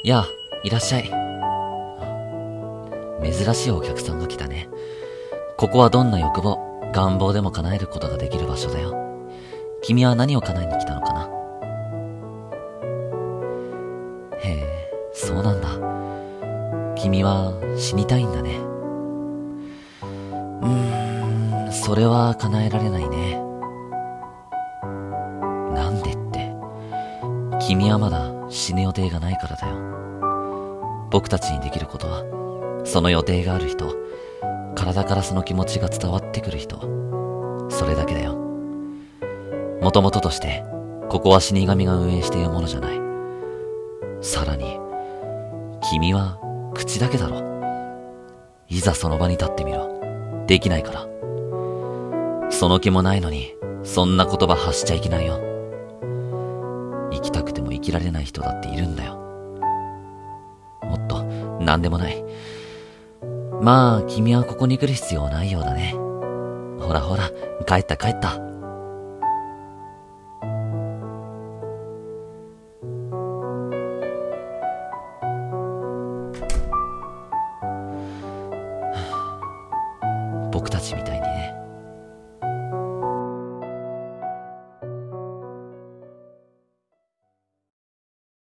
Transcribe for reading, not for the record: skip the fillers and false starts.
やあ、いらっしゃい。珍しいお客さんが来たね。ここはどんな欲望、願望でも叶えることができる場所だよ。君は何を叶えに来たのかな？へえ、そうなんだ。君は死にたいんだね。それは叶えられないね。なんでって、君はまだ死ぬ予定がないからだよ。僕たちにできることは、その予定がある人、体からその気持ちが伝わってくる人、それだけだよ。もともととして、ここは死神が運営しているものじゃない。さらに、君は口だけだろ。いざその場に立ってみろ。できないから。その気もないのに、そんな言葉発しちゃいけないよ。生きたくても生きられない人だっているんだよ。もっと、なんでもない。まあ、君はここに来る必要ないようだね。ほらほら、帰った帰った。僕たちみたいに